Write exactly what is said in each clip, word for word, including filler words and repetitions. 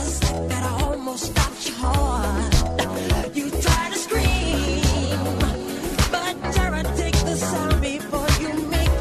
close that I almost stopped your heart. You try to scream, but Tara, take the sound before you make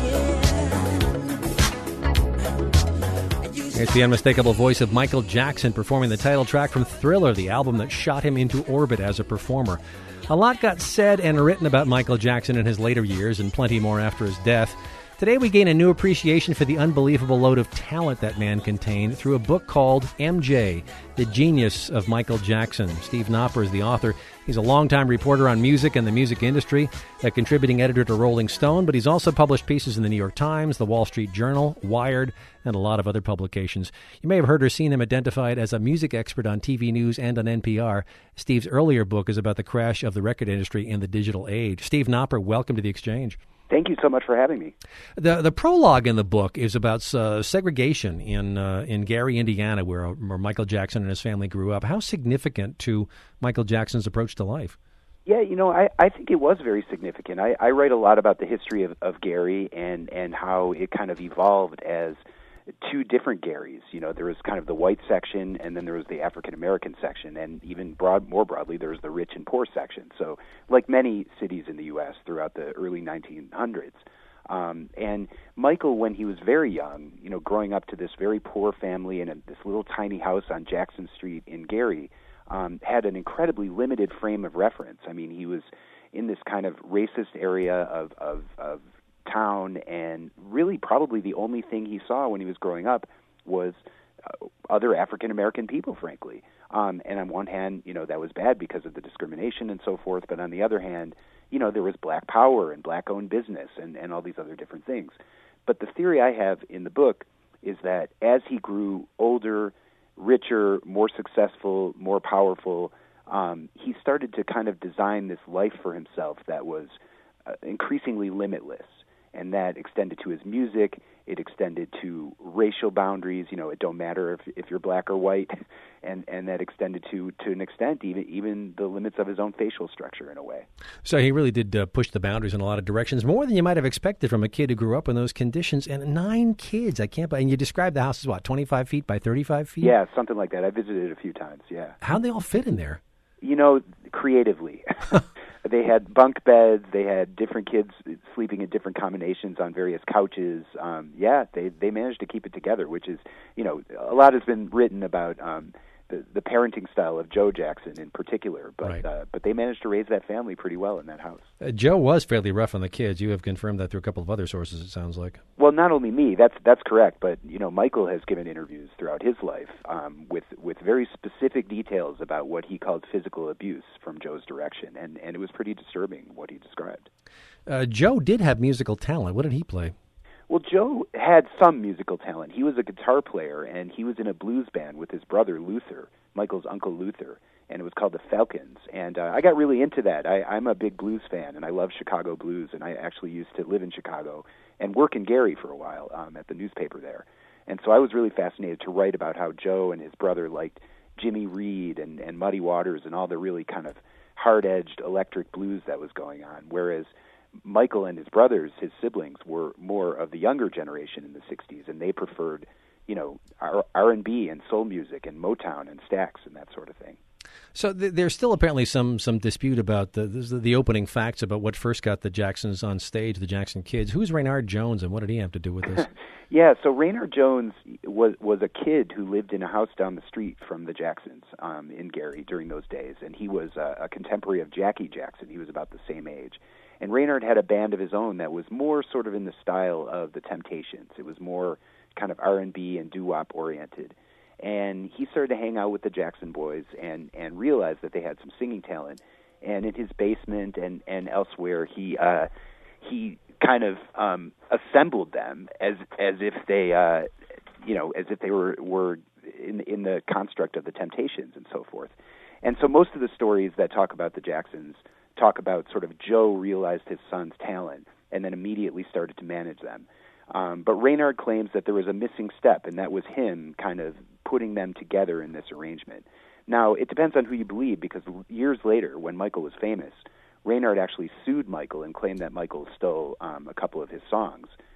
it. It's the unmistakable voice of Michael Jackson performing the title track from Thriller, the album that shot him into orbit as a performer. A lot got said and written about Michael Jackson in his later years, and plenty more after his death. Today we gain a new appreciation for the unbelievable load of talent that man contained through a book called M J, The Genius of Michael Jackson. Steve Knopper is the author. He's a longtime reporter on music and the music industry, a contributing editor to Rolling Stone, but he's also published pieces in the New York Times, the Wall Street Journal, Wired, and a lot of other publications. You may have heard or seen him identified as a music expert on T V news and on N P R. Steve's earlier book is about the crash of the record industry in the digital age. Steve Knopper, welcome to The Exchange. Thank you so much for having me. The the prologue in the book is about uh, segregation in uh, in Gary, Indiana, where, where Michael Jackson and his family grew up. How significant to Michael Jackson's approach to life? Yeah, you know, I, I think it was very significant. I, I write a lot about the history of, of Gary and, and how it kind of evolved as two different Garys. You know, there was kind of the white section, and then there was the African-American section, and even broad, more broadly, there was the rich and poor section. So, like many cities in the U S throughout the early nineteen hundreds. Um, and Michael, when he was very young, you know, growing up to this very poor family in a, this little tiny house on Jackson Street in Gary, um, had an incredibly limited frame of reference. I mean, he was in this kind of racist area of, of, of town, and really probably the only thing he saw when he was growing up was uh, other African-American people, frankly. Um, and on one hand, you know, that was bad because of the discrimination and so forth, but on the other hand, you know, there was black power and black-owned business and, and all these other different things. But the theory I have in the book is that as he grew older, richer, more successful, more powerful, um, he started to kind of design this life for himself that was uh, increasingly limitless. And that extended to his music. It extended to racial boundaries. You know, it don't matter if if you're black or white, and and that extended to to an extent even even the limits of his own facial structure in a way. So he really did uh, push the boundaries in a lot of directions, more than you might have expected from a kid who grew up in those conditions. And nine kids, I can't. And you described the house as what, twenty-five feet by thirty-five feet? Yeah, something like that. I visited it a few times. Yeah. How'd they all fit in there? You know, creatively. They had bunk beds. They had different kids sleeping in different combinations on various couches. Um, yeah, they they managed to keep it together, which is, you know, a lot has been written about um, the the parenting style of Joe Jackson in particular, but right. uh, but they managed to raise that family pretty well in that house. Uh, Joe was fairly rough on the kids. You have confirmed that through a couple of other sources, it sounds like. Well, not only me, that's that's correct, but you know, Michael has given interviews throughout his life um, with with very specific details about what he called physical abuse from Joe's direction, and and it was pretty disturbing what he described. Uh, Joe did have musical talent. What did he play? Well, Joe had some musical talent. He was a guitar player, and he was in a blues band with his brother Luther, Michael's uncle Luther, and it was called the Falcons. And uh, I got really into that. I, I'm a big blues fan, and I love Chicago blues, and I actually used to live in Chicago and work in Gary for a while um, at the newspaper there. And so I was really fascinated to write about how Joe and his brother liked Jimmy Reed and, and Muddy Waters and all the really kind of hard-edged electric blues that was going on, whereas Michael and his brothers, his siblings, were more of the younger generation in the sixties, and they preferred, you know, R and B and soul music and Motown and Stax and that sort of thing. So th- there's still apparently some some dispute about the, the the opening facts about what first got the Jacksons on stage, the Jackson Kids. Who's Raynard Jones, and what did he have to do with this? Yeah, so Raynard Jones was was a kid who lived in a house down the street from the Jacksons um, in Gary during those days, and he was a, a contemporary of Jackie Jackson. He was about the same age. And Raynard had a band of his own that was more sort of in the style of the Temptations. It was more kind of R and B and doo-wop oriented. And he started to hang out with the Jackson Boys and, and realized that they had some singing talent. And in his basement and, and elsewhere, he uh, he kind of um, assembled them as as if they uh, you know as if they were were in in the construct of the Temptations and so forth. And so most of the stories that talk about the Jacksons talk about sort of Joe realized his son's talent and then immediately started to manage them. Um, but Raynard claims that there was a missing step, and that was him kind of putting them together in this arrangement. Now, it depends on who you believe, because years later, when Michael was famous, Raynard actually sued Michael and claimed that Michael stole um, a couple of his songs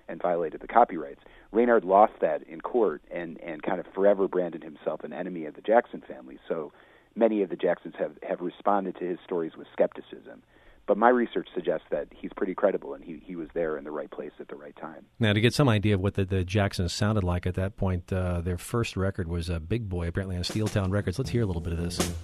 and violated the copyrights. Reynard lost that in court and, and kind of forever branded himself an enemy of the Jackson family. So many of the Jacksons have, have responded to his stories with skepticism. But my research suggests that he's pretty credible, and he, he was there in the right place at the right time. Now, to get some idea of what the, the Jacksons sounded like at that point, uh, their first record was uh, Big Boy, apparently on Steeltown Records. Let's hear a little bit of this.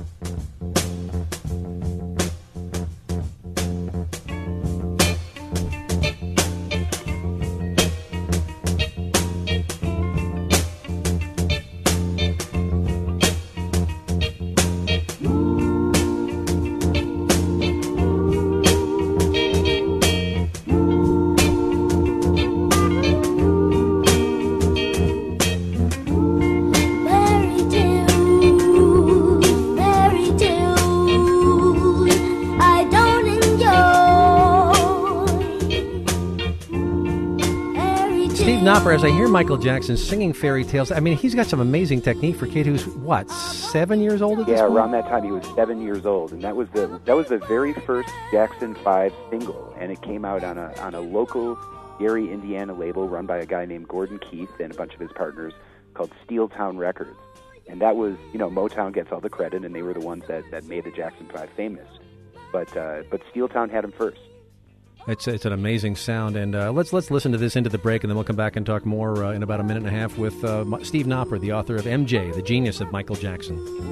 Knopper, as I hear Michael Jackson singing fairy tales, I mean, he's got some amazing technique for a kid who's, what, seven years old at this Yeah, point? around that time he was seven years old, and that was the that was the very first Jackson five single, and it came out on a on a local Gary, Indiana label run by a guy named Gordon Keith and a bunch of his partners called Steeltown Records. And that was, you know, Motown gets all the credit, and they were the ones that, that made the Jackson five famous. But uh, but Steeltown had him first. It's it's an amazing sound, and uh, let's let's listen to this into the break, and then we'll come back and talk more uh, in about a minute and a half with uh, Steve Knopper, the author of M J, the genius of Michael Jackson.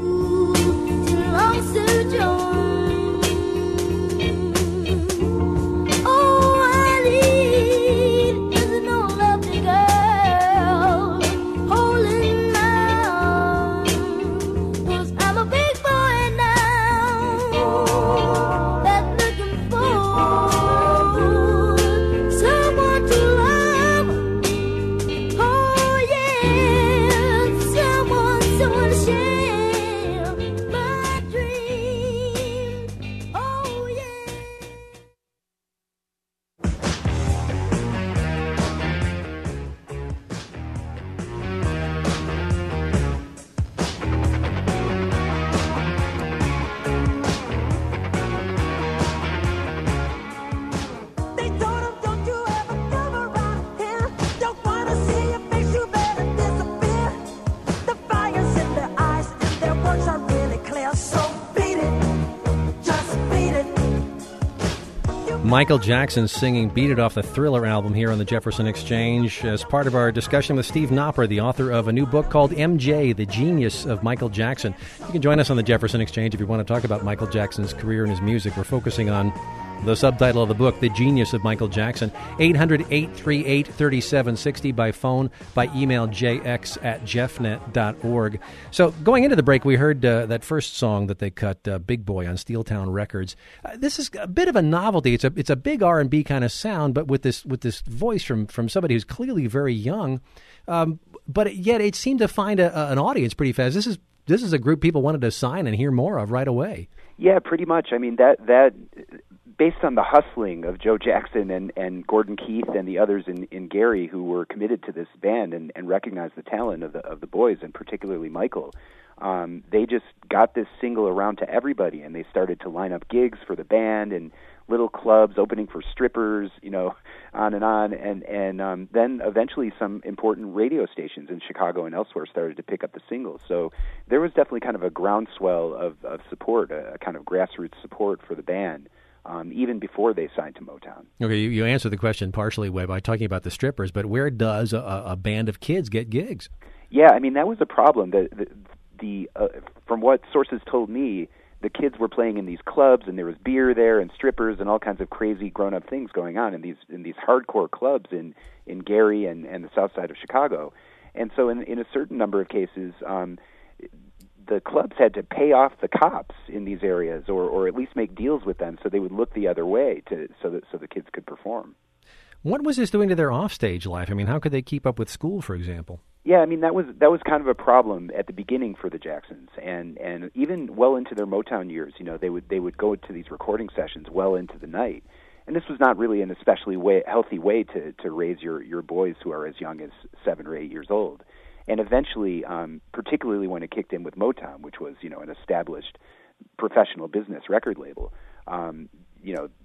Michael Jackson singing Beat It off the Thriller album here on the Jefferson Exchange as part of our discussion with Steve Knopper, the author of a new book called M J, The Genius of Michael Jackson. You can join us on the Jefferson Exchange if you want to talk about Michael Jackson's career and his music. We're focusing on the subtitle of the book, The Genius of Michael Jackson. eight hundred, eight three eight, three seven six zero by phone, by email, jx at jeffnet dot org. So going into the break, we heard uh, that first song that they cut, uh, Big Boy, on Steeltown Records. Uh, this is a bit of a novelty. It's a it's a big R and B kind of sound, but with this with this voice from, from somebody who's clearly very young. Um, but yet it seemed to find a, a, an audience pretty fast. This is this is a group people wanted to sign and hear more of right away. Yeah, pretty much. I mean, that that... based on the hustling of Joe Jackson and, and Gordon Keith and the others in, in Gary who were committed to this band and, and recognized the talent of the of the boys, and particularly Michael, um, they just got this single around to everybody, and they started to line up gigs for the band and little clubs opening for strippers, you know, on and on. And, and um, then eventually some important radio stations in Chicago and elsewhere started to pick up the single. So there was definitely kind of a groundswell of, of support, a, a kind of grassroots support for the band. Um, even before they signed to Motown. Okay, you, you answered the question partially by talking about the strippers, but where does a, a band of kids get gigs? Yeah, I mean, that was a problem. The, the, the uh, from what sources told me, the kids were playing in these clubs, and there was beer there and strippers and all kinds of crazy grown-up things going on in these in these hardcore clubs in, in Gary and, and the south side of Chicago. And so in, in a certain number of cases, um, the clubs had to pay off the cops in these areas, or, or at least make deals with them so they would look the other way to so that so the kids could perform. What was this doing to their offstage life? I mean, how could they keep up with school, for example? Yeah, I mean, that was that was kind of a problem at the beginning for the Jacksons, and, and even well into their Motown years. You know, they would they would go to these recording sessions well into the night, and this was not really an especially way, healthy way to, to raise your, your boys who are as young as seven or eight years old. And eventually, um, particularly when it kicked in with Motown, which was, you know, an established professional business record label, um, you know,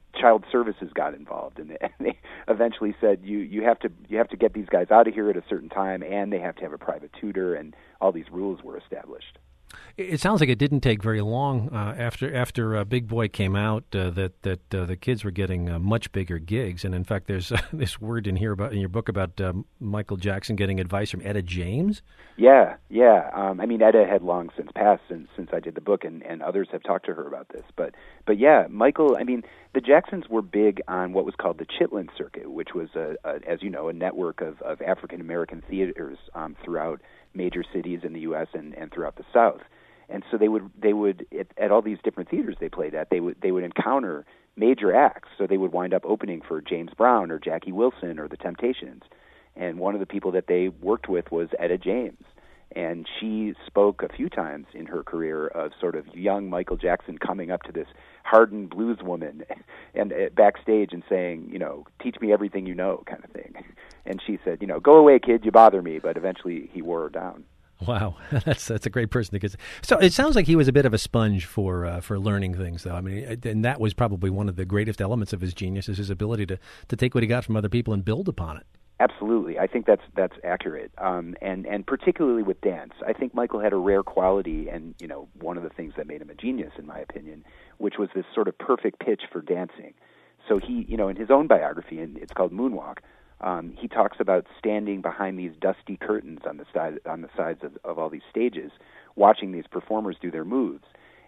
child services got involved, and they, and they eventually said you you have to you have to get these guys out of here at a certain time, and they have to have a private tutor, and all these rules were established. It sounds like it didn't take very long uh, after after uh, Big Boy came out uh, that that uh, the kids were getting uh, much bigger gigs, and in fact, there's uh, this word in here about in your book about uh, Michael Jackson getting advice from Etta James. Yeah, yeah. Um, I mean, Etta had long since passed since since I did the book, and, and others have talked to her about this. But but yeah, Michael. I mean, the Jacksons were big on what was called the Chitlin Circuit, which was a, a as you know a network of, of African American theaters um, throughout major cities in the U S and, and throughout the South. And so they would they would at, at all these different theaters they played at, they would they would encounter major acts. So they would wind up opening for James Brown or Jackie Wilson or the Temptations. And one of the people that they worked with was Etta James. And she spoke a few times in her career of sort of young Michael Jackson coming up to this hardened blues woman and uh, backstage and saying, you know, teach me everything you know, kind of thing. And she said, you know, go away, kid, you bother me. But eventually he wore her down. Wow, that's that's a great person to get. So it sounds like he was a bit of a sponge for uh, for learning things, though. I mean, and that was probably one of the greatest elements of his genius, is his ability to, to take what he got from other people and build upon it. Absolutely, I think that's that's accurate, um, and and particularly with dance, I think Michael had a rare quality, and you know, one of the things that made him a genius, in my opinion, which was this sort of perfect pitch for dancing. So he, you know, in his own biography, and it's called Moonwalk. Um, he talks about standing behind these dusty curtains on the side on the sides of, of all these stages, watching these performers do their moves.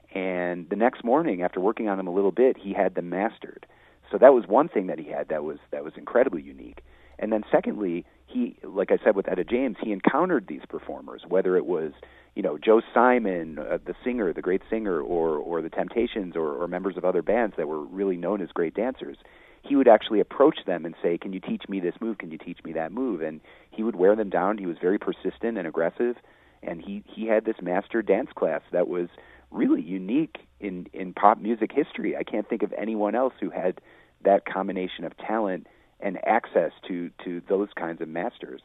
And the next morning, after working on them a little bit, he had them mastered. So that was one thing that he had that was that was incredibly unique. And then secondly, he, like I said with Etta James, he encountered these performers, whether it was, you know, Joe Simon, uh, the singer, the great singer, or or the Temptations, or, or members of other bands that were really known as great dancers. He would actually approach them and say, can you teach me this move? Can you teach me that move? And he would wear them down. He was very persistent and aggressive, and he, he had this master dance class that was really unique in, in pop music history. I can't think of anyone else who had that combination of talent and access to, to those kinds of masters.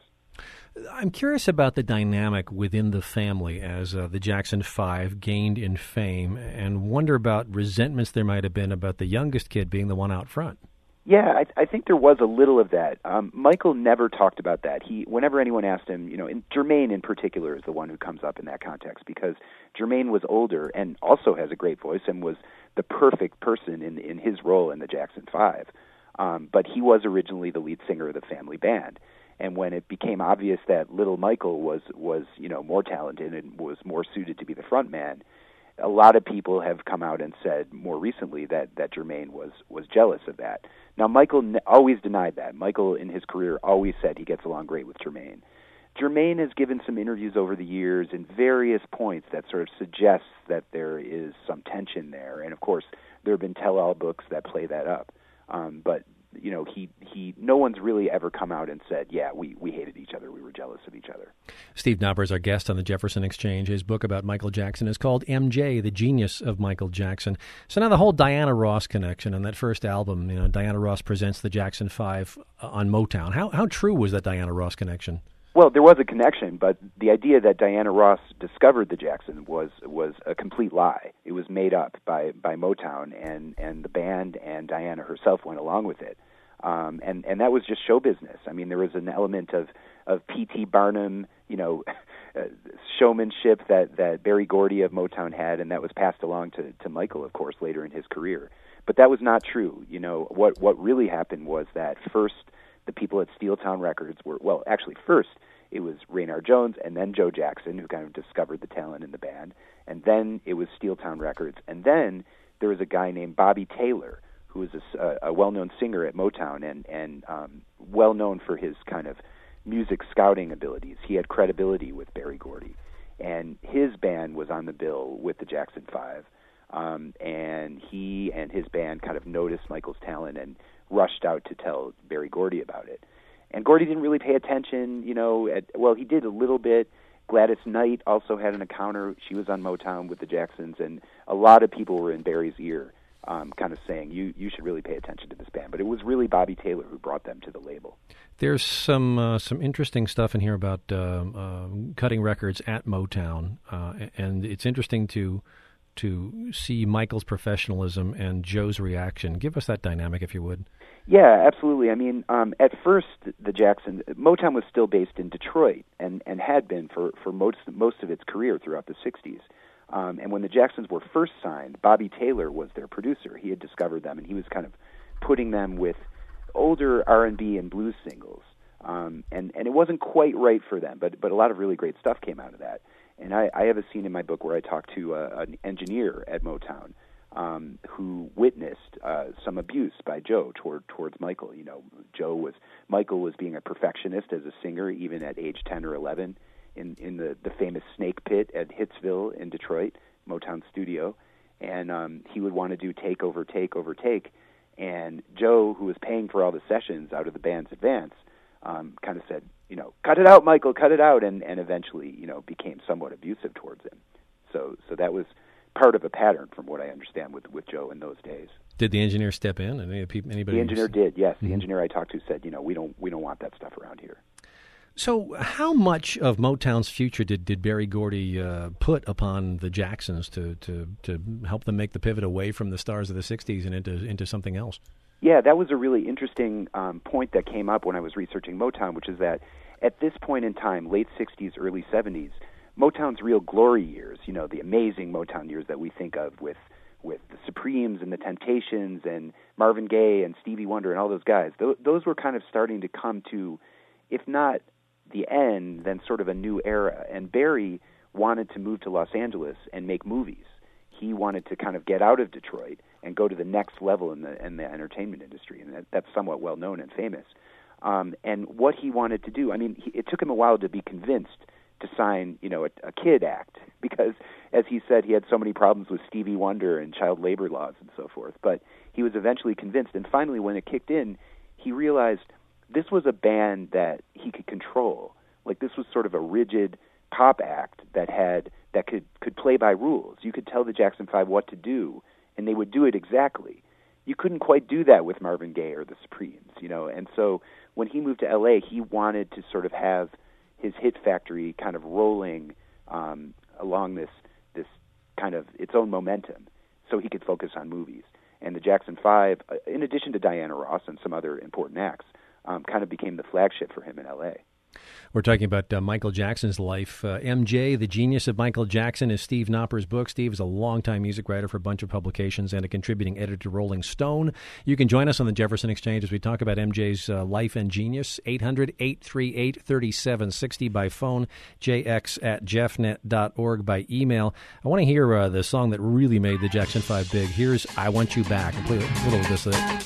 I'm curious about the dynamic within the family as uh, the Jackson Five gained in fame, and wonder about resentments there might have been about the youngest kid being the one out front. Yeah, I, I think there was a little of that. Um, Michael never talked about that. He, whenever anyone asked him, you know, and Jermaine in particular is the one who comes up in that context, because Jermaine was older and also has a great voice and was the perfect person in in his role in the Jackson Five. Um, but he was originally the lead singer of the family band. And when it became obvious that little Michael was, was you know, more talented and was more suited to be the front man, a lot of people have come out and said more recently that, that Jermaine was, was jealous of that. Now, Michael n- always denied that. Michael, in his career, always said he gets along great with Jermaine. Jermaine has given some interviews over the years in various points that sort of suggests that there is some tension there. And, of course, there have been tell-all books that play that up. Um, but, you know, he, he, no one's really ever come out and said, yeah, we, we hated each other, we were jealous of each other. Steve Knopper is our guest on the Jefferson Exchange. His book about Michael Jackson is called M J, The Genius of Michael Jackson. So now the whole Diana Ross connection on that first album, you know, Diana Ross presents the Jackson Five on Motown. How how true was that Diana Ross connection? Well, there was a connection, but the idea that Diana Ross discovered the Jacksons was was a complete lie. It was made up by, by Motown, and, and the band and Diana herself went along with it. Um, and, and that was just show business. I mean, there was an element of, of P T Barnum, you know, uh, showmanship that, that Berry Gordy of Motown had, and that was passed along to, to Michael, of course, later in his career. But that was not true. You know, what, what really happened was that first the people at Steeltown Records were, well, actually first it was Raynard Jones and then Joe Jackson who kind of discovered the talent in the band, and then it was Steeltown Records, and then there was a guy named Bobby Taylor who was a, a well-known singer at Motown and, and um, well-known for his kind of music scouting abilities. He had credibility with Berry Gordy, and his band was on the bill with the Jackson Five, um, and he and his band kind of noticed Michael's talent and rushed out to tell Berry Gordy about it. And Gordy didn't really pay attention, you know, at, well, he did a little bit. Gladys Knight also had an encounter. She was on Motown with the Jacksons, and a lot of people were in Berry's ear, um, kind of saying, you, you should really pay attention to this band. But it was really Bobby Taylor who brought them to the label. There's some uh, some interesting stuff in here about uh, uh, cutting records at Motown, uh, and it's interesting to to see Michael's professionalism and Joe's reaction. Give us that dynamic, if you would. Yeah, absolutely. I mean, um, at first, the Jackson Motown was still based in Detroit and, and had been for, for most most of its career throughout the sixties. Um, and when the Jacksons were first signed, Bobby Taylor was their producer. He had discovered them, and he was kind of putting them with older R and B and blues singles. Um, and, and it wasn't quite right for them, but but a lot of really great stuff came out of that. And I, I have a scene in my book where I talk to uh, an engineer at Motown um, who witnessed uh, some abuse by Joe toward towards Michael. You know, Joe was Michael was being a perfectionist as a singer, even at age ten or eleven, in in the, the famous Snake Pit at Hitsville in Detroit, Motown studio, and um, he would want to do take over take over take, and Joe, who was paying for all the sessions out of the band's advance, um, kind of said, you know, cut it out, Michael, cut it out, and, and eventually, you know, became somewhat abusive towards him. So so that was part of a pattern, from what I understand, with with Joe in those days. Did the engineer step in? Any people, anybody? The engineer did, yes. Mm-hmm. The engineer I talked to said, you know, we don't we don't want that stuff around here. So how much of Motown's future did, did Berry Gordy uh, put upon the Jacksons to, to, to help them make the pivot away from the stars of the sixties and into into something else? Yeah, that was a really interesting um, point that came up when I was researching Motown, which is that at this point in time, late sixties, early seventies, Motown's real glory years, you know, the amazing Motown years that we think of with with the Supremes and the Temptations and Marvin Gaye and Stevie Wonder and all those guys, th- those were kind of starting to come to, if not the end, then sort of a new era. And Barry wanted to move to Los Angeles and make movies. He wanted to kind of get out of Detroit and go to the next level in the in the entertainment industry, and that, that's somewhat well known and famous. Um, and what he wanted to do, I mean, he, it took him a while to be convinced to sign, you know, a, a kid act, because, as he said, he had so many problems with Stevie Wonder and child labor laws and so forth. But he was eventually convinced, and finally, when it kicked in, he realized this was a band that he could control. Like, this was sort of a rigid pop act that had that could could play by rules. You could tell the Jackson Five what to do, and they would do it exactly. You couldn't quite do that with Marvin Gaye or the Supremes, you know. And so when he moved to L A, he wanted to sort of have his hit factory kind of rolling um, along this this kind of its own momentum, so he could focus on movies. And the Jackson Five, uh, in addition to Diana Ross and some other important acts, um, kind of became the flagship for him in L A. We're talking about uh, Michael Jackson's life. Uh, M J, The Genius of Michael Jackson, is Steve Knopper's book. Steve is a longtime music writer for a bunch of publications and a contributing editor to Rolling Stone. You can join us on the Jefferson Exchange as we talk about M J's uh, life and genius. eight hundred, eight three eight, three seven six zero by phone, j x at jeff net dot org by email. I want to hear uh, the song that really made the Jackson five big. Here's I Want You Back. I'll play a little of this. Uh,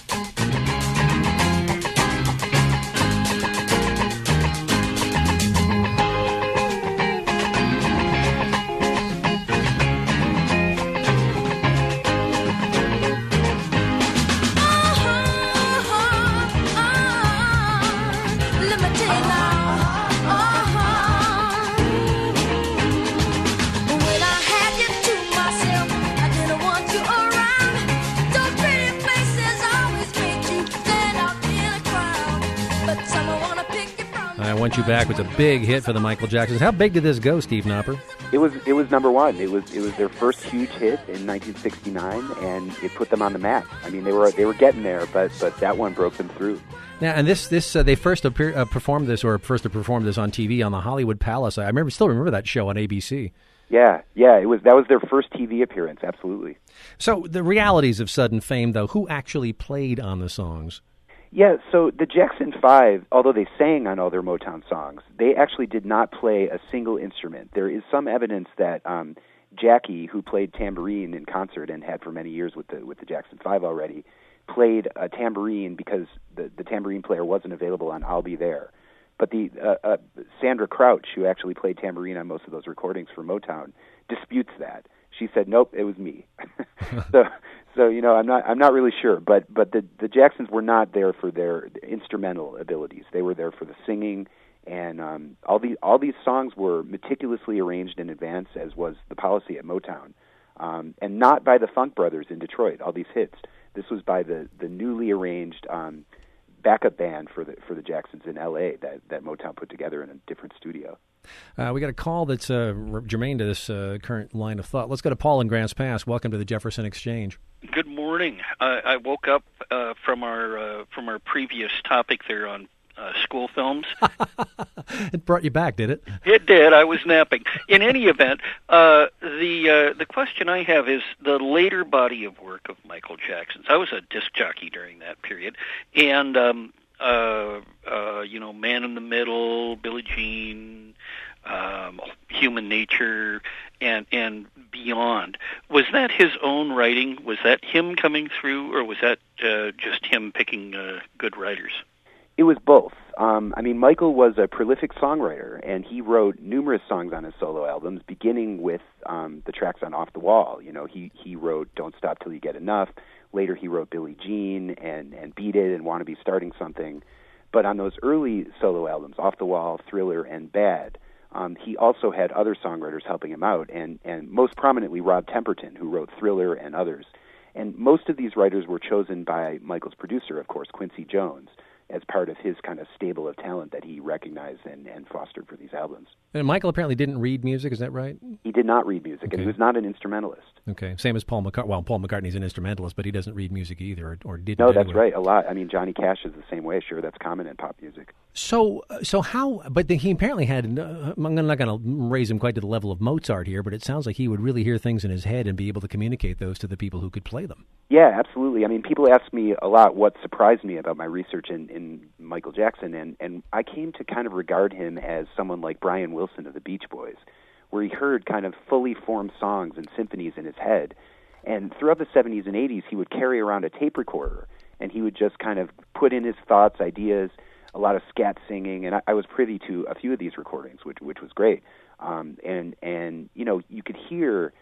I Want You Back was a big hit for the Michael Jacksons. How big did this go, Steve Knopper? It was it was number one. It was it was their first huge hit in nineteen sixty-nine, and it put them on the map. I mean, they were they were getting there, but but that one broke them through. Now, and this this uh, they first appear, uh, performed this, or first performed this on T V on the Hollywood Palace. I remember, still remember that show on A B C. Yeah, yeah, it was that was their first T V appearance. Absolutely. So the realities of sudden fame, though, who actually played on the songs? Yeah, so the Jackson Five, although they sang on all their Motown songs, they actually did not play a single instrument. There is some evidence that um, Jackie, who played tambourine in concert and had for many years with the with the Jackson Five already, played a tambourine because the, the tambourine player wasn't available on I'll Be There. But the uh, uh, Sandra Crouch, who actually played tambourine on most of those recordings for Motown, disputes that. She said, "Nope, it was me." so, so you know, I'm not, I'm not really sure. But, but the the Jacksons were not there for their instrumental abilities. They were there for the singing, and um, all these all these songs were meticulously arranged in advance, as was the policy at Motown, um, and not by the Funk Brothers in Detroit. All these hits. This was by the the newly arranged um, backup band for the for the Jacksons in L A that that Motown put together in a different studio. Uh, we got a call that's uh, germane to this uh, current line of thought. Let's go to Paul in Grants Pass. Welcome to the Jefferson Exchange. Good morning. Uh, I woke up uh, from our uh, from our previous topic there on uh, school films. It brought you back, did it? It did. I was napping. In any event, uh, the uh, the question I have is the later body of work of Michael Jackson's. I was a disc jockey during that period, and um, uh, uh, you know, Man in the Middle, Billie Jean, um, Human Nature, and and beyond. Was that his own writing? Was that him coming through, or was that uh, just him picking uh, good writers? It was both. Um, I mean, Michael was a prolific songwriter, and he wrote numerous songs on his solo albums, beginning with um, the tracks on Off the Wall. You know, he, he wrote Don't Stop Till You Get Enough. Later, he wrote Billie Jean and, and Beat It and Wanna Be Starting Something. But on those early solo albums, Off the Wall, Thriller, and Bad, um, he also had other songwriters helping him out, and, and most prominently Rod Temperton, who wrote Thriller and others. And most of these writers were chosen by Michael's producer, of course, Quincy Jones, as part of his kind of stable of talent that he recognized and, and fostered for these albums. And Michael apparently didn't read music, is that right? He did not read music, okay. And he was not an instrumentalist. Okay, same as Paul McCartney. Well, Paul McCartney's an instrumentalist, but he doesn't read music either, or, or didn't. No, that's anyway. right, a lot. I mean, Johnny Cash is the same way. Sure, that's common in pop music. So, so how, but the, he apparently had, uh, I'm not going to raise him quite to the level of Mozart here, but it sounds like he would really hear things in his head and be able to communicate those to the people who could play them. Yeah, absolutely. I mean, people ask me a lot what surprised me about my research in, in Michael Jackson, and, and I came to kind of regard him as someone like Brian Wilson of the Beach Boys, where he heard kind of fully formed songs and symphonies in his head. And throughout the seventies and eighties, he would carry around a tape recorder, and he would just kind of put in his thoughts, ideas, a lot of scat singing, and I, I was privy to a few of these recordings, which which was great. Um, and, and, you know, you could hear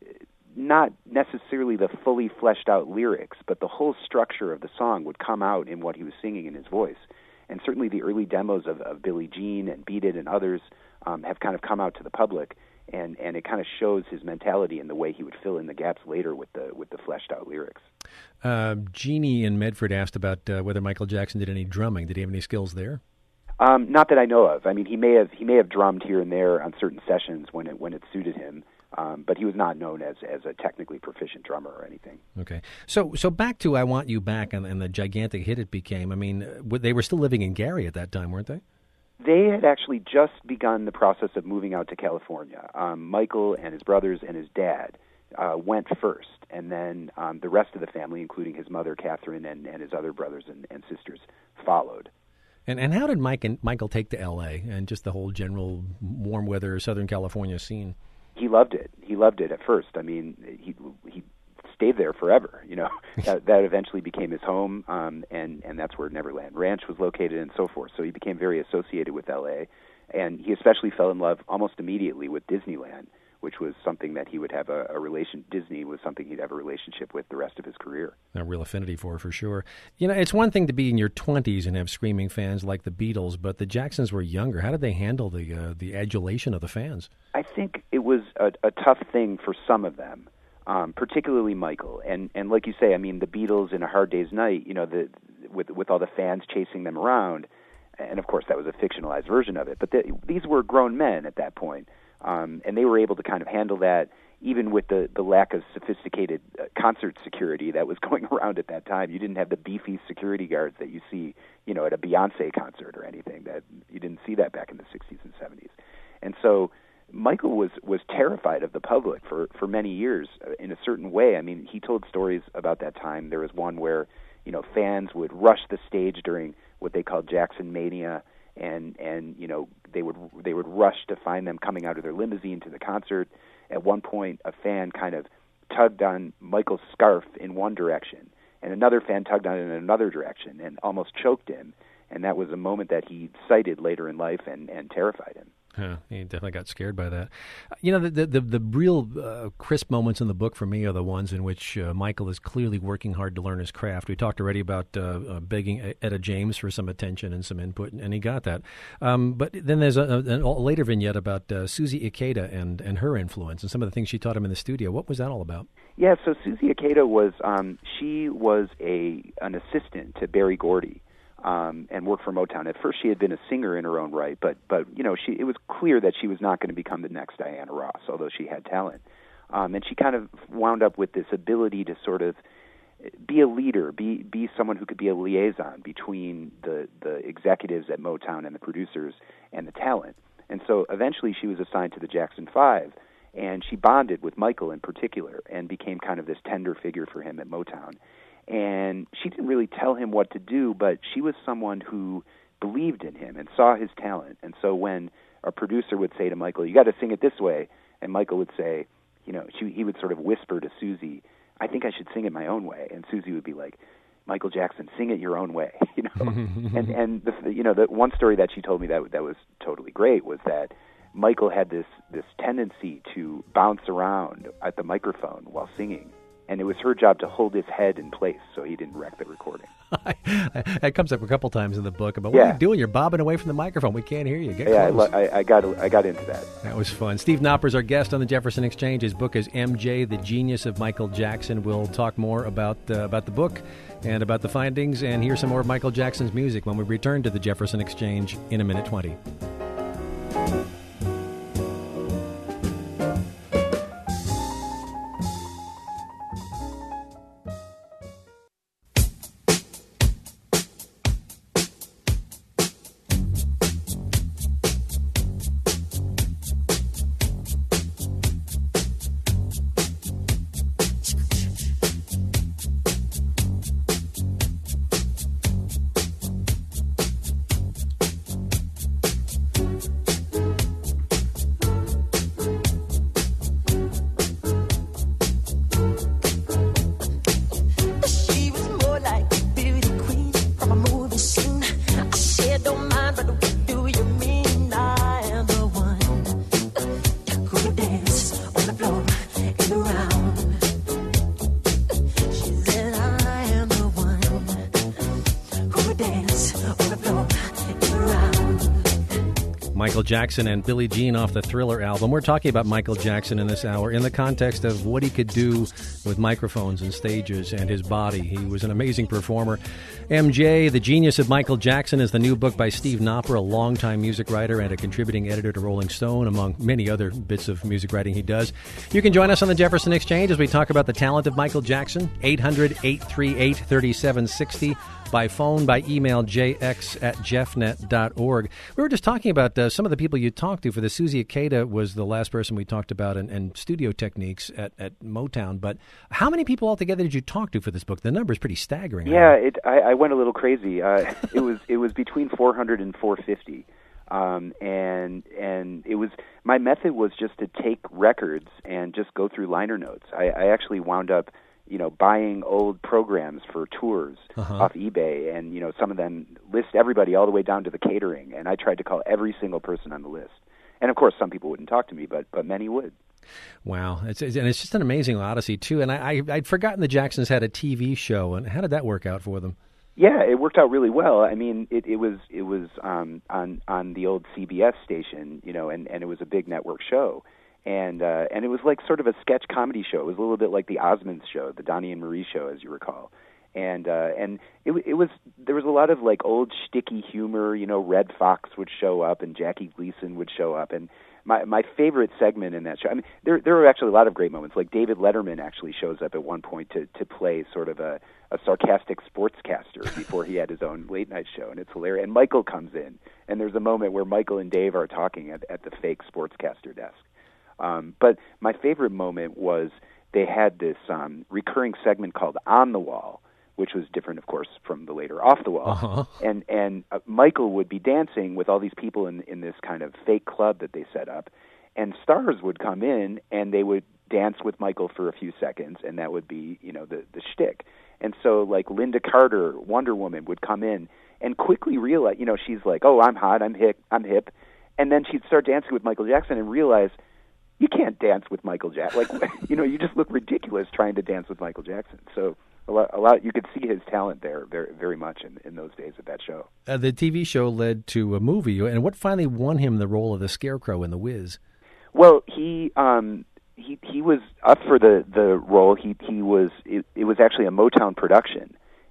not necessarily the fully fleshed out lyrics, but the whole structure of the song would come out in what he was singing in his voice. And certainly the early demos of, of Billie Jean and Beat It and others um, have kind of come out to the public, and, and it kind of shows his mentality and the way he would fill in the gaps later with the with the fleshed out lyrics. Uh, Jeannie in Medford asked about uh, whether Michael Jackson did any drumming. Did he have any skills there? Um, not that I know of. I mean, he may have he may have drummed here and there on certain sessions when it when it suited him. Um, but he was not known as, as a technically proficient drummer or anything. Okay. So so back to I Want You Back and, and the gigantic hit it became. I mean, they were still living in Gary at that time, weren't they? They had actually just begun the process of moving out to California. Um, Michael and his brothers and his dad uh, went first, and then um, the rest of the family, including his mother, Catherine, and, and his other brothers and, and sisters, followed. And and how did Mike and Michael take to L A and just the whole general warm weather Southern California scene? He loved it. He loved it at first. I mean, he he stayed there forever. You know, that, that eventually became his home, um, and and that's where Neverland Ranch was located, and so forth. So he became very associated with L A, and he especially fell in love almost immediately with Disneyland, which was something that he would have a, a relation. Disney was something he'd have a relationship with the rest of his career. A real affinity for, for sure. You know, it's one thing to be in your twenties and have screaming fans like the Beatles, but the Jacksons were younger. How did they handle the uh, the adulation of the fans? I think it was a, a tough thing for some of them, um, particularly Michael. And and like you say, I mean, the Beatles in A Hard Day's Night, you know, the with with all the fans chasing them around, and of course that was a fictionalized version of it. But the, these were grown men at that point. Um, and they were able to kind of handle that, even with the, the lack of sophisticated uh, concert security that was going around at that time. You didn't have the beefy security guards that you see, you know, at a Beyonce concert or anything. That you didn't see that back in the sixties and seventies. And so Michael was, was terrified of the public for, for many years in a certain way. I mean, he told stories about that time. There was one where, you know, fans would rush the stage during what they called Jackson Mania, and and you know they would they would rush to find them coming out of their limousine to the concert. At one point, a fan kind of tugged on Michael's scarf in one direction, and another fan tugged on it in another direction and almost choked him. And that was a moment that he cited later in life and, and terrified him. Yeah, he definitely got scared by that. You know, the the, the, the real uh, crisp moments in the book for me are the ones in which uh, Michael is clearly working hard to learn his craft. We talked already about uh, uh, begging Etta James for some attention and some input, and he got that. Um, but then there's a, a, a later vignette about uh, Susie Ikeda and, and her influence and some of the things she taught him in the studio. What was that all about? Yeah, so Susie Ikeda was, um, she was a an assistant to Berry Gordy. um, and work for Motown. At first, she had been a singer in her own right, but but you know, she it was clear that she was not going to become the next Diana Ross, although she had talent. Um, and she kind of wound up with this ability to sort of be a leader, be be someone who could be a liaison between the the executives at Motown and the producers and the talent. And so eventually, she was assigned to the Jackson Five. And she bonded with Michael in particular and became kind of this tender figure for him at Motown. And she didn't really tell him what to do, but she was someone who believed in him and saw his talent. And so when a producer would say to Michael, you got to sing it this way, and Michael would say, you know, she, he would sort of whisper to Susie, I think I should sing it my own way. And Susie would be like, Michael Jackson, sing it your own way, you know. and and the, you know, the one story that she told me that that was totally great was that Michael had this, this tendency to bounce around at the microphone while singing, and it was her job to hold his head in place so he didn't wreck the recording. It comes up a couple times in the book about what yeah. are you doing? You're bobbing away from the microphone. We can't hear you. Get yeah, close. I, I, I got I got into that. That was fun. Steve Knopper's our guest on the Jefferson Exchange. His book is M J, The Genius of Michael Jackson. We'll talk more about uh, about the book and about the findings and hear some more of Michael Jackson's music when we return to the Jefferson Exchange in a minute twenty. Michael Jackson and Billie Jean off the Thriller album. We're talking about Michael Jackson in this hour in the context of what he could do with microphones and stages and his body. He was an amazing performer. M J, The Genius of Michael Jackson, is the new book by Steve Knopper, a longtime music writer and a contributing editor to Rolling Stone, among many other bits of music writing he does. You can join us on the Jefferson Exchange as we talk about the talent of Michael Jackson. eight hundred, eight three eight, three seven six zero. By phone, by email, j x at jeffnet dot org. We were just talking about uh, some of the people you talked to. For the Susie Ikeda was the last person we talked about, and, and studio techniques at, at Motown. But how many people altogether did you talk to for this book? The number is pretty staggering. Yeah, it, I, I went a little crazy. Uh, it was it was between four hundred and four fifty. Um, and and it was my method was just to take records and just go through liner notes. I, I actually wound up you know, buying old programs for tours uh-huh. off eBay, and, you know, some of them list everybody all the way down to the catering, and I tried to call every single person on the list. And, of course, some people wouldn't talk to me, but but many would. Wow. It's, it's, and it's just an amazing odyssey, too. And I, I, I'd forgotten the Jacksons had a T V show, and how did that work out for them? Yeah, it worked out really well. I mean, it, it was it was um, on, on the old C B S station, you know, and, and it was a big network show. And uh, and it was like sort of a sketch comedy show. It was a little bit like the Osmonds show, the Donnie and Marie show, as you recall. And uh, and it it was there was a lot of like old shticky humor. You know, Red Fox would show up, and Jackie Gleason would show up. And my my favorite segment in that show. I mean, there there were actually a lot of great moments. Like David Letterman actually shows up at one point to to play sort of a a sarcastic sportscaster before he had his own late night show, and it's hilarious. And Michael comes in, and there's a moment where Michael and Dave are talking at at the fake sportscaster desk. Um, but my favorite moment was they had this um, recurring segment called On the Wall, which was different, of course, from the later Off the Wall. Uh-huh. And and uh, Michael would be dancing with all these people in in this kind of fake club that they set up, and stars would come in and they would dance with Michael for a few seconds, and that would be, you know, the the shtick. And so, like Linda Carter, Wonder Woman, would come in and quickly realize, you know, she's like, oh, I'm hot, I'm hip, I'm hip, and then she'd start dancing with Michael Jackson and realize, you can't dance with Michael Jackson. Like, you know, you just look ridiculous trying to dance with Michael Jackson. So a lot, a lot you could see his talent there very, very much in, in those days of that show. Uh, the T V show led to a movie, and what finally won him the role of the Scarecrow in The Wiz? Well, he um, he he was up for the, the role. He he was it, it was actually a Motown production,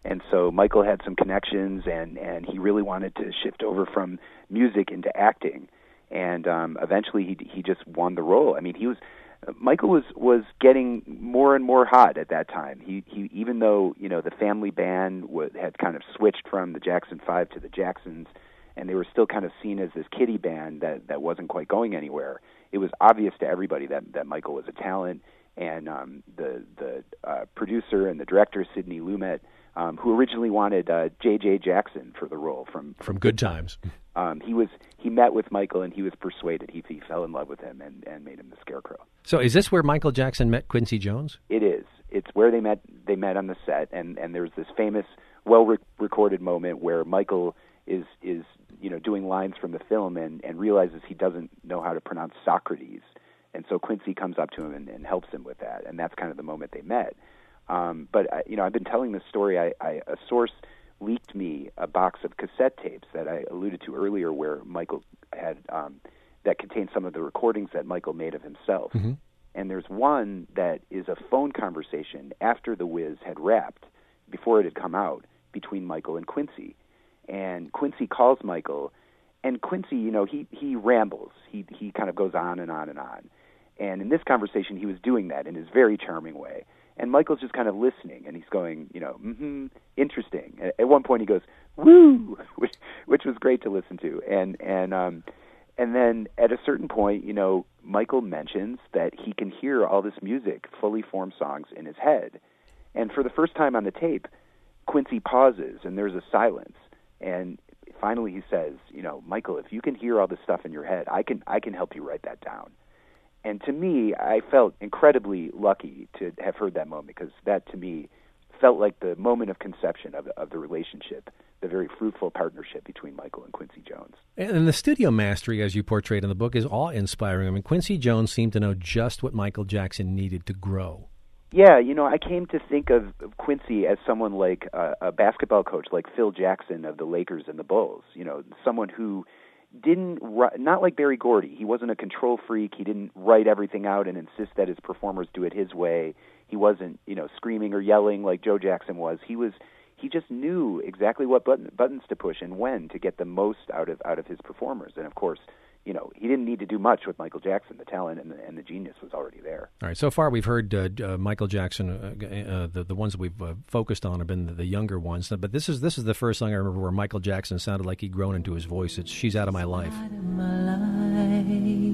And so Michael had some connections, and, and he really wanted to shift over from music into acting. And um, eventually he he just won the role. I mean, he was Michael was, was getting more and more hot at that time. He he even though, you know, the family band w- had kind of switched from the Jackson Five to the Jacksons, and they were still kind of seen as this kiddie band that, that wasn't quite going anywhere. It was obvious to everybody that, that Michael was a talent, and um, the the uh, producer and the director, Sidney Lumet, um, who originally wanted uh, J J Jackson for the role from From Good Times. Um, he was he met with Michael, and he was persuaded. He, he fell in love with him and, and made him the Scarecrow. So is this where Michael Jackson met Quincy Jones? It is. It's where they met. They met on the set, and, and there's this famous, well-recorded moment where Michael is is you know doing lines from the film and, and realizes he doesn't know how to pronounce Socrates, and so Quincy comes up to him and, and helps him with that, and that's kind of the moment they met. Um, but I, you know, I've been telling this story. I, I a source leaked me a box of cassette tapes that I alluded to earlier, where Michael had um, that contained some of the recordings that Michael made of himself. Mm-hmm. And there's one that is a phone conversation after The Wiz had wrapped, before it had come out, between Michael and Quincy. And Quincy calls Michael, and Quincy, you know, he he rambles. He he kind of goes on and on and on. And in this conversation, he was doing that in his very charming way. And Michael's just kind of listening, and he's going, you know, mm-hmm, interesting. At one point, he goes, "Woo," which, which was great to listen to. And and um, and then at a certain point, you know, Michael mentions that he can hear all this music, fully formed songs in his head. And for the first time on the tape, Quincy pauses, and there's a silence. And finally, he says, "You know, Michael, if you can hear all this stuff in your head, I can I can help you write that down." And to me, I felt incredibly lucky to have heard that moment, because that, to me, felt like the moment of conception of, of the relationship, the very fruitful partnership between Michael and Quincy Jones. And the studio mastery, as you portrayed in the book, is awe-inspiring. I mean, Quincy Jones seemed to know just what Michael Jackson needed to grow. Yeah, you know, I came to think of, of Quincy as someone like uh, a basketball coach like Phil Jackson of the Lakers and the Bulls, you know, someone who didn't, not like Berry Gordy. He wasn't a control freak. He didn't write everything out and insist that his performers do it his way. He wasn't, you know, screaming or yelling like Joe Jackson was. He was, he just knew exactly what button, buttons to push and when to get the most out of out of his performers. And of course, you know, he didn't need to do much with Michael Jackson. The talent and the, and the genius was already there. All right. So far, we've heard uh, uh, Michael Jackson. Uh, uh, the the ones that we've uh, focused on have been the, the younger ones. But this is this is the first song I remember where Michael Jackson sounded like he'd grown into his voice. It's "She's Out of My Life." Out of my life.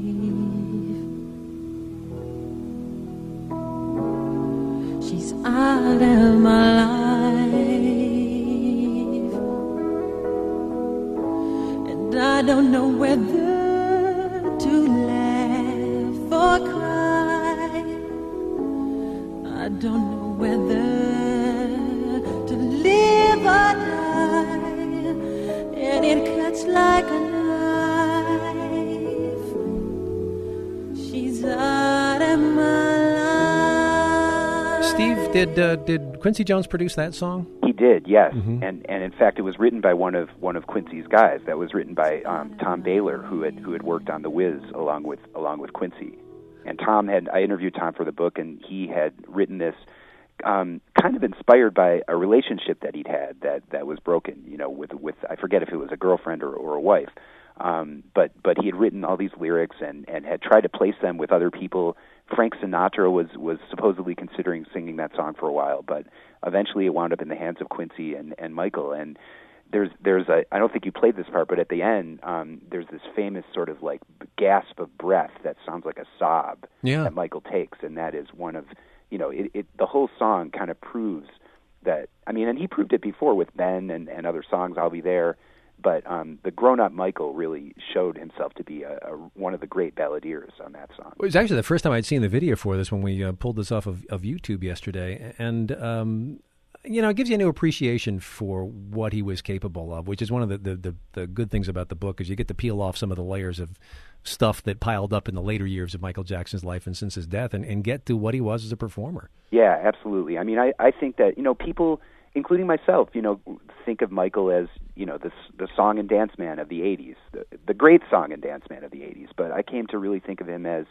She's out of my life, and I don't know whether to laugh or cry. I don't know whether to live or die, and it cuts like a knife. She's out of my life. Steve, did uh, did Quincy Jones produce that song? He did, yes, Mm-hmm. and and in fact, it was written by one of one of Quincy's guys. That was written by um, Tom Baylor, who had who had worked on The Wiz along with along with Quincy. And Tom had I interviewed Tom for the book, and he had written this um, kind of inspired by a relationship that he'd had that, that was broken. You know, with with I forget if it was a girlfriend or, or a wife, um, but but he had written all these lyrics and, and had tried to place them with other people. Frank Sinatra was, was supposedly considering singing that song for a while, but eventually it wound up in the hands of Quincy and, and Michael. And there's there's a I don't think you played this part, but at the end um, there's this famous sort of like gasp of breath that sounds like a sob Yeah. that Michael takes, and that is one of you know it, it the whole song kind of proves that. I mean, and he proved it before with Ben and, and other songs. I'll Be There. But um, the grown-up Michael really showed himself to be a, a, one of the great balladeers on that song. It was actually the first time I'd seen the video for this when we uh, pulled this off of, of YouTube yesterday. And, um, you know, it gives you a new appreciation for what he was capable of, which is one of the, the, the, the good things about the book, is you get to peel off some of the layers of stuff that piled up in the later years of Michael Jackson's life and since his death, and, and get to what he was as a performer. Yeah, absolutely. I mean, I, I think that, you know, people, including myself, you know, think of Michael as, you know, the, the song and dance man of the eighties, the, the great song and dance man of the eighties. But I came to really think of him as,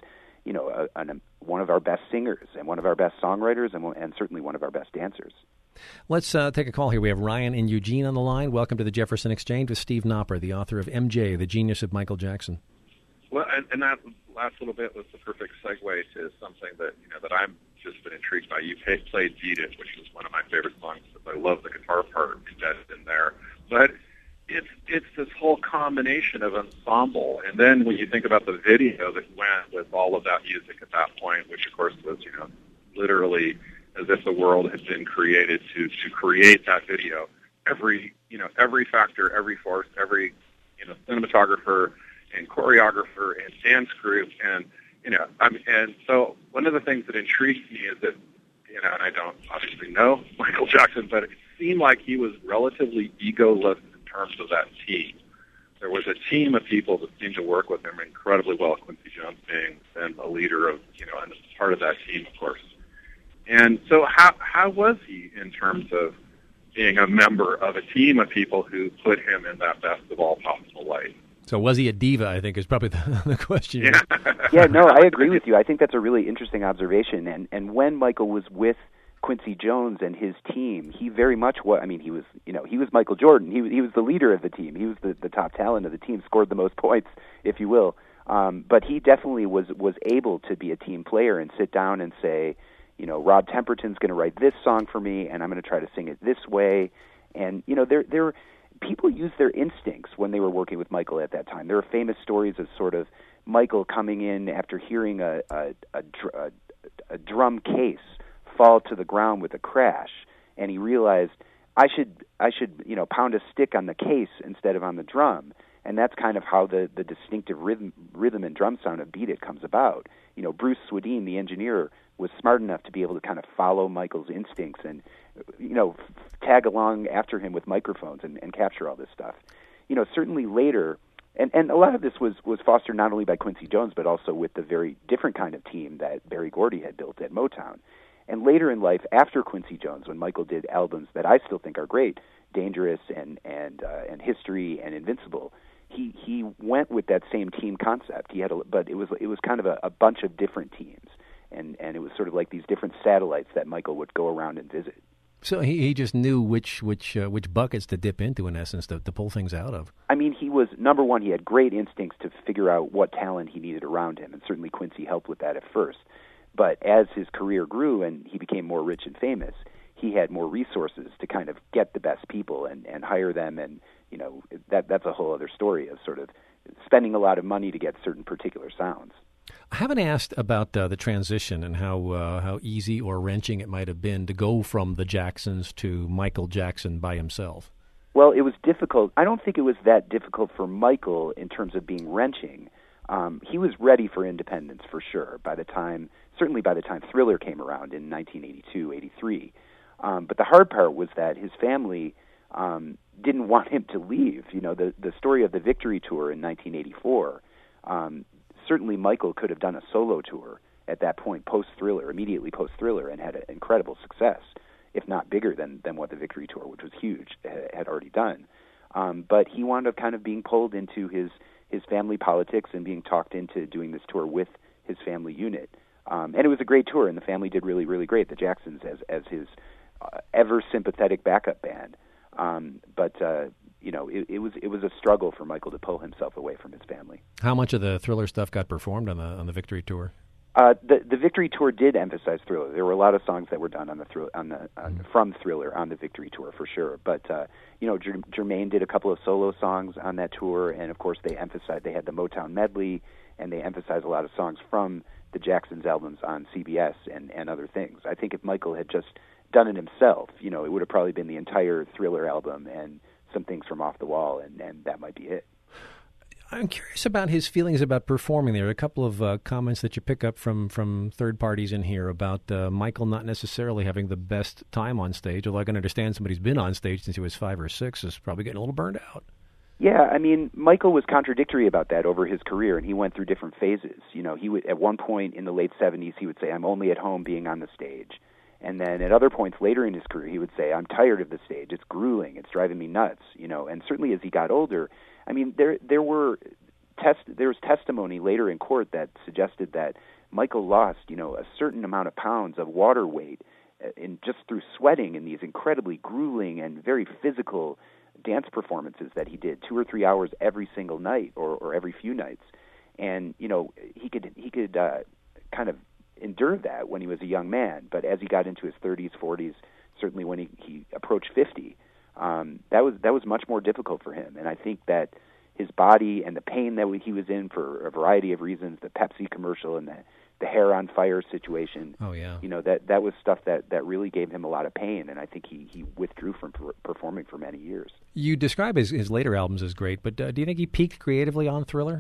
you know, a, an, one of our best singers and one of our best songwriters and, and certainly one of our best dancers. Let's uh, take a call here. We have Ryan in Eugene on the line. Welcome to the Jefferson Exchange with Steve Knopper, the author of M J, The Genius of Michael Jackson. Well, and, and that last little bit was the perfect segue to something that, you know, that I'm just been intrigued by. You played Beat It, which was one of my favorite songs. I love the guitar part embedded in there. But it's it's this whole combination of ensemble. And then when you think about the video that went with all of that music at that point, which, of course, was, you know, literally as if the world had been created to, to create that video. Every, you know, every factor, every force, every, you know, cinematographer and choreographer and dance group. And, you know, I mean, and so one of the things that intrigued me is that, you know, and I don't obviously know Michael Jackson, but it seemed like he was relatively egoless in terms of that team. There was a team of people that seemed to work with him incredibly well, Quincy Jones being then a leader of, you know, and part of that team, of course. And so how how was he in terms of being a member of a team of people who put him in that best of all possible light? So was he a diva, I think, is probably the, the question. Yeah. Yeah, no, I agree with you. I think that's a really interesting observation. And and when Michael was with Quincy Jones and his team, he very much was, I mean, he was, you know, he was Michael Jordan. He was, he was the leader of the team. He was the, the top talent of the team, scored the most points, if you will. Um, but he definitely was, was able to be a team player and sit down and say, you know, Rod Temperton's going to write this song for me, and I'm going to try to sing it this way. And, you know, there there people use their instincts when they were working with Michael at that time. There are famous stories of sort of Michael coming in after hearing a a, a, a, a drum case fall to the ground with a crash, and he realized, I should, I should, you know, pound a stick on the case instead of on the drum. And that's kind of how the, the distinctive rhythm, rhythm and drum sound of Beat It comes about. You know, Bruce Swedien, the engineer, was smart enough to be able to kind of follow Michael's instincts and, you know, tag along after him with microphones and, and capture all this stuff. You know, certainly later, and, and a lot of this was, was fostered not only by Quincy Jones, but also with the very different kind of team that Berry Gordy had built at Motown. And later in life, after Quincy Jones, when Michael did albums that I still think are great, Dangerous and and uh, and History and Invincible, he he went with that same team concept. He had, a, but it was it was kind of a, a bunch of different teams, and and it was sort of like these different satellites that Michael would go around and visit. So he, he just knew which which uh, which buckets to dip into, in essence, to, to pull things out of. I mean, he was, number one, he had great instincts to figure out what talent he needed around him, and certainly Quincy helped with that at first. But as his career grew and he became more rich and famous, he had more resources to kind of get the best people and, and hire them. And, you know, that that's a whole other story of sort of spending a lot of money to get certain particular sounds. I haven't asked about uh, the transition and how uh, how easy or wrenching it might have been to go from the Jacksons to Michael Jackson by himself. Well, it was difficult. I don't think it was that difficult for Michael in terms of being wrenching. Um, he was ready for independence for sure by the time, certainly by the time Thriller came around in nineteen eighty-two, eighty-three. Um, but the hard part was that his family um, didn't want him to leave. You know, the, the story of the Victory Tour in nineteen eighty-four, um, certainly Michael could have done a solo tour at that point, post-Thriller, immediately post-Thriller, and had an incredible success, if not bigger than, than what the Victory Tour, which was huge, had already done. Um, but he wound up kind of being pulled into his his family politics and being talked into doing this tour with his family unit. Um, and it was a great tour, and the family did really, really great, the Jacksons, as as his uh, ever-sympathetic backup band. Um, but, uh, you know, it, it was it was a struggle for Michael to pull himself away from his family. How much of the Thriller stuff got performed on the on the Victory Tour? Uh, the the Victory Tour did emphasize Thriller. There were a lot of songs that were done on the thrill, on the on, mm. from Thriller on the Victory Tour for sure. But uh, you know, Jer- Jermaine did a couple of solo songs on that tour, and of course they emphasized they had the Motown medley, and they emphasized a lot of songs from the Jacksons albums on C B S and, and other things. I think if Michael had just done it himself, you know, it would have probably been the entire Thriller album and some things from Off the Wall, and, and that might be it. I'm curious about his feelings about performing there. A couple of uh, comments that you pick up from, from third parties in here about uh, Michael not necessarily having the best time on stage, although I can understand somebody who's been on stage since he was five or six is probably getting a little burned out. Yeah, I mean, Michael was contradictory about that over his career, and he went through different phases. You know, he would, at one point in the late seventies, he would say, I'm only at home being on the stage. And then at other points later in his career, he would say, I'm tired of the stage. It's grueling. It's driving me nuts. You know, and certainly as he got older, I mean, there there were test there was testimony later in court that suggested that Michael lost, you know, a certain amount of pounds of water weight in just through sweating in these incredibly grueling and very physical dance performances that he did two or three hours every single night or, or every few nights. And, you know, he could he could uh, kind of endure that when he was a young man. But as he got into his thirties, forties, certainly when he, he approached fifty, um, that was that was much more difficult for him. And I think that his body and the pain that he was in for a variety of reasons, the Pepsi commercial and the, the hair on fire situation, oh, yeah. you know, that, that was stuff that, that really gave him a lot of pain. And I think he, he withdrew from per- performing for many years. You describe his, his later albums as great, but uh, do you think he peaked creatively on Thriller?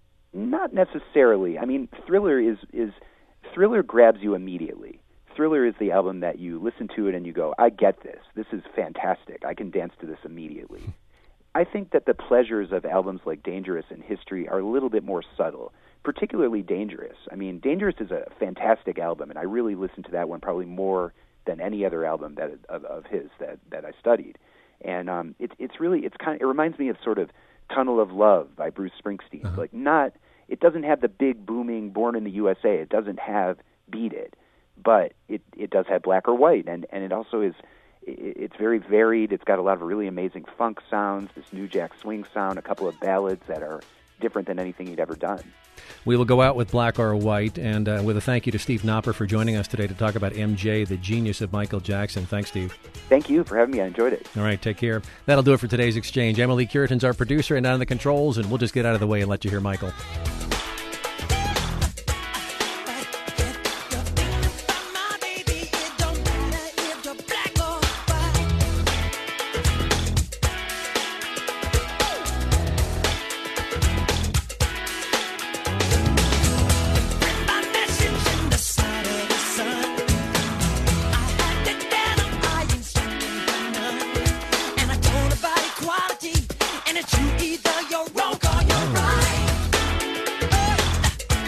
Not necessarily. I mean, Thriller is, is Thriller grabs you immediately. Thriller is the album that you listen to it and you go, I get this. This is fantastic. I can dance to this immediately. I think that the pleasures of albums like Dangerous and History are a little bit more subtle, particularly Dangerous. I mean, Dangerous is a fantastic album, and I really listened to that one probably more than any other album that of, of his that, that I studied. And um, it's it's really it's kind of it reminds me of sort of Tunnel of Love by Bruce Springsteen. Uh-huh. Like not it doesn't have the big booming Born in the U S A. It doesn't have Beat It, but it it does have Black or White, and and it also is. It's very varied. It's got a lot of really amazing funk sounds, this New Jack Swing sound, a couple of ballads that are different than anything he'd ever done. We will go out with Black or White, and uh, with a thank you to Steve Knopper for joining us today to talk about M J, the genius of Michael Jackson. Thanks, Steve. Thank you for having me. I enjoyed it. All right, take care. That'll do it for today's exchange. Emily Curitan's our producer and down in the controls, and we'll just get out of the way and let you hear Michael.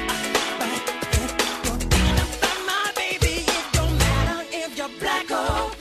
Black or